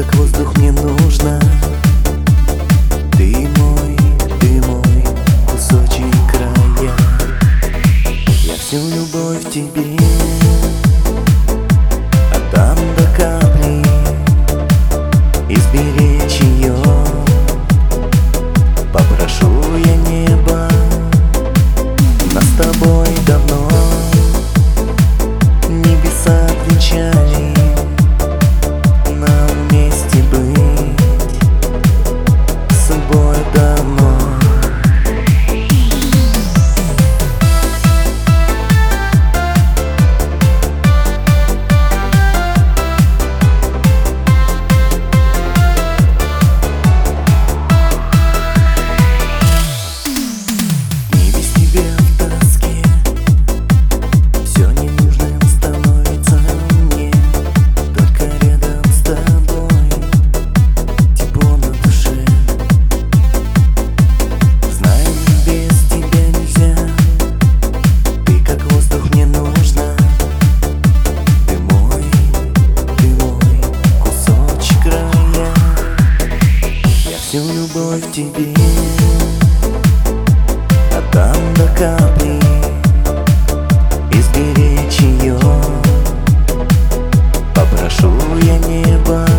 как воздух мне нужна. Ты мой кусочек края. Я всю любовь тебе отдам до капли, и сберечь ее попрошу я небо. Нас с тобой давно небеса отвечали нам вместе быть с собой давно. Всю любовь тебе отдам до капли, и сберечь ее попрошу я небо.